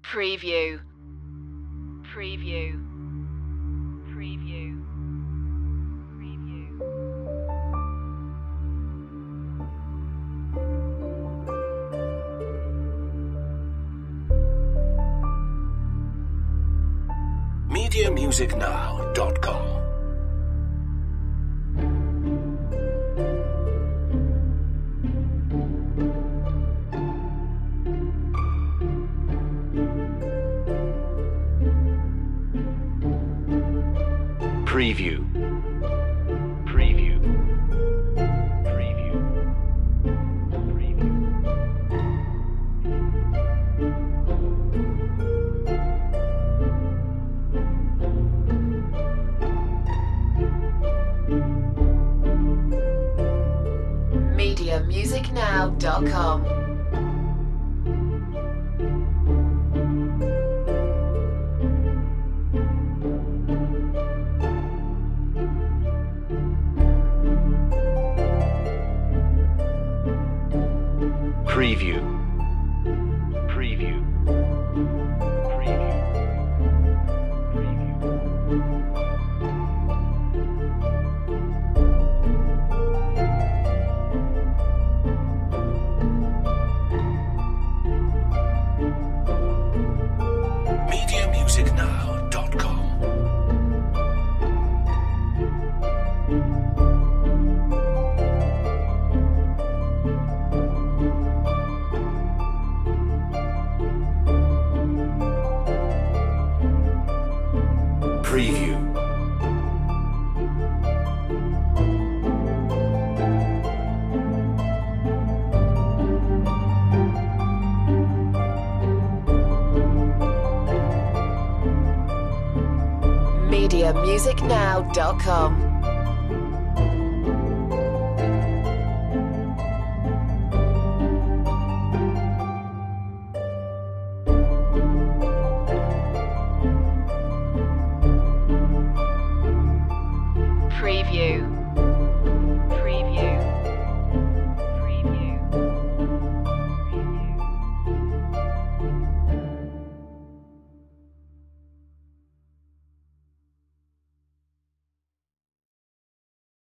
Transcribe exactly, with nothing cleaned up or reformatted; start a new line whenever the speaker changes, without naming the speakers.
Preview. Preview. Preview. Preview.
media music now dot com. Preview. Preview. Preview. Preview.
media music now dot com.
Preview. Preview. Preview. media music now dot com. Preview.
media music now dot com.